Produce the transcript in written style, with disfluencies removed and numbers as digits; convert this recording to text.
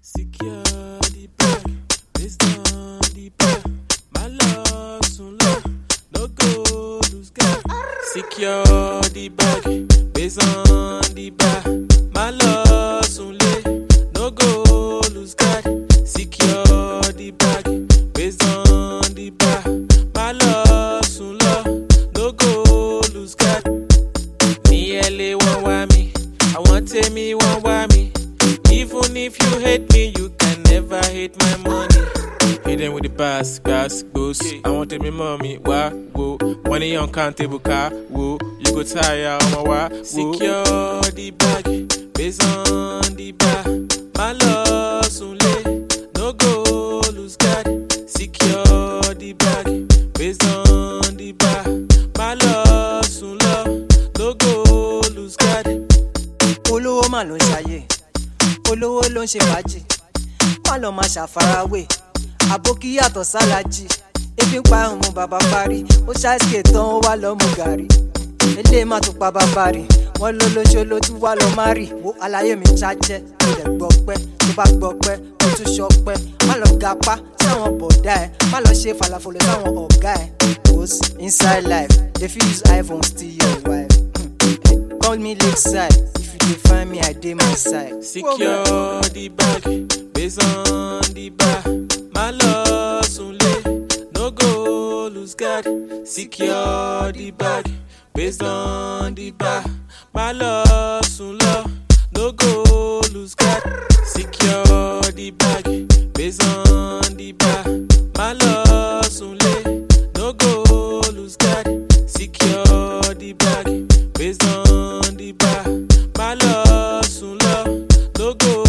Secure the bag, based on the bag. My love soon love, no go lose God. Secure the bag, based on the bag. My love soon lay, no go lose God. Secure the bag, based on the bag. My love soon love, no go lose God. Me LA won't want me, I want take me won't want me. Even if you hate me, you can never hate my money. Hit them with the bass, gas, goes. I want me mommy, wah, whoa. Money uncountable car, whoa. You go tire on my wah, whoa. Secure the bag, based on the bag. My love soon lay, no go lose God. Secure the bag, based on the bag. My love soon love, no go lose God. Olówó mà ló ń ṣayé, olówó ló ń ṣe fàájì, má lọ máa ṣàfarawé, àbókí yàtọ̀ sálájì, ebi ń pa ọmọ bàbá parí, ó ṣàìsíkè tán ó wá lọ mú gàrí, ilé má tún pa bàbá rí, wọ́n ló lóṣó ló tún wá lọ má rí, wo àlàyé mi ṣájẹ́, mo lè gbọ́ pẹ́, tó bá gbọ́ pẹ́, ó tún ṣọpẹ́, má lọ gapá sáwọn bọ̀dá ẹ̀, má lọ ṣe falafolo sáwọn ọ̀gá ẹ̀, cause inside life, they fit use iPhone steal your wife. Call me Lakeside, if you dey find me, I dey my side. Secure the bag, based on the bag. My love soon lay, no go lose God. Secure the bag, based on the bag. My love soon love, no go lose God. Secure the bag, based on the bag. My love soon lay, no go lose God. Secure the bag, based on the bag. My love soon love, no go